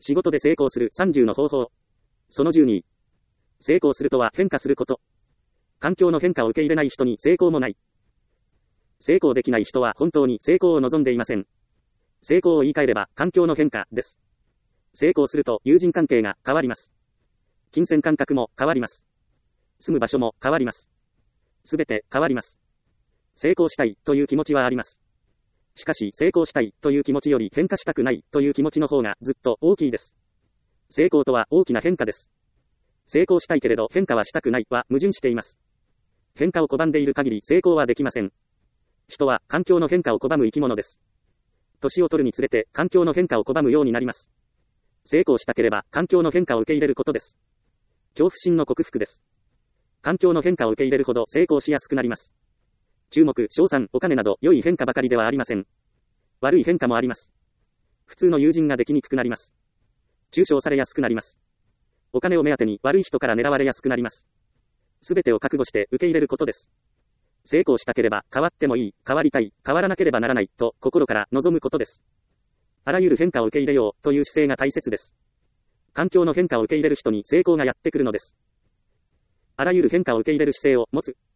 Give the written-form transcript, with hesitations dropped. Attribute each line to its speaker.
Speaker 1: 仕事で成功する30の方法。その12。成功するとは変化すること。環境の変化を受け入れない人に成功もない。成功できない人は本当に成功を望んでいません。成功を言い換えれば環境の変化です。成功すると友人関係が変わります。金銭感覚も変わります。住む場所も変わります。すべて変わります。成功したいという気持ちはあります。しかし成功したいという気持ちより変化したくないという気持ちの方がずっと大きいです。成功とは大きな変化です。成功したいけれど変化はしたくないは矛盾しています。変化を拒んでいる限り成功はできません。人は環境の変化を拒む生き物です。年を取るにつれて環境の変化を拒むようになります。成功したければ環境の変化を受け入れることです。恐怖心の克服です。環境の変化を受け入れるほど成功しやすくなります。注目、賞賛、お金など良い変化ばかりではありません。悪い変化もあります。普通の友人ができにくくなります。中傷されやすくなります。お金を目当てに悪い人から狙われやすくなります。すべてを覚悟して受け入れることです。成功したければ変わってもいい、変わりたい、変わらなければならないと心から望むことです。あらゆる変化を受け入れようという姿勢が大切です。環境の変化を受け入れる人に成功がやってくるのです。あらゆる変化を受け入れる姿勢を持つ。